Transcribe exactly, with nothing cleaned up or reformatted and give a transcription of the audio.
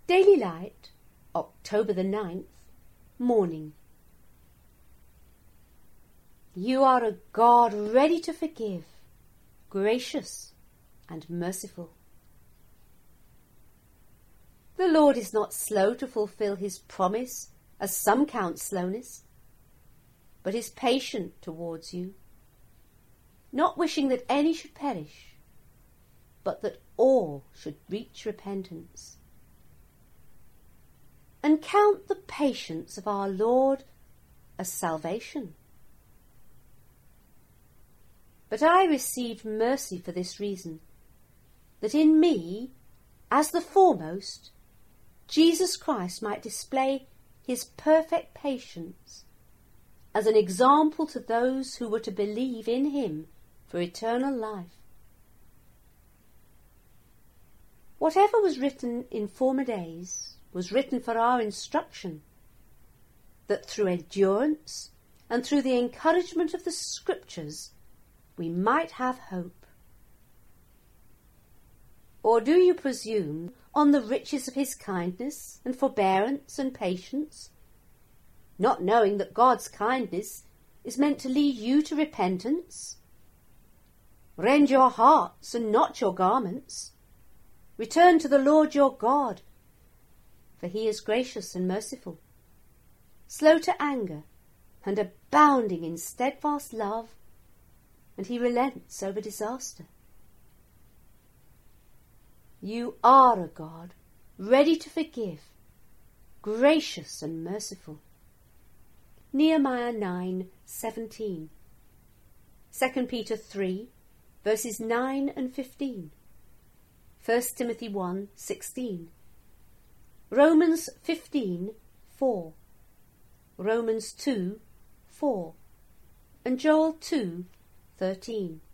Daily Light, October the ninth, morning. You are a God ready to forgive, gracious and merciful. The Lord is not slow to fulfill his promise, as some count slowness, but is patient towards you, not wishing that any should perish, but that all should reach repentance. And count the patience of our Lord as salvation. But I received mercy for this reason, that in me, as the foremost, Jesus Christ might display his perfect patience as an example to those who were to believe in him for eternal life. Whatever was written in former days was written for our instruction, that through endurance and through the encouragement of the Scriptures we might have hope. Or do you presume on the riches of his kindness and forbearance and patience, not knowing that God's kindness is meant to lead you to repentance? Rend your hearts and not your garments. Return to the Lord your God, for he is gracious and merciful, slow to anger and abounding in steadfast love, and he relents over disaster. You are a God ready to forgive, gracious and merciful. Nehemiah nine seventeen, Second Peter three verses nine and fifteen, First Timothy one sixteen, Romans fifteen four, Romans two four, and Joel two thirteen.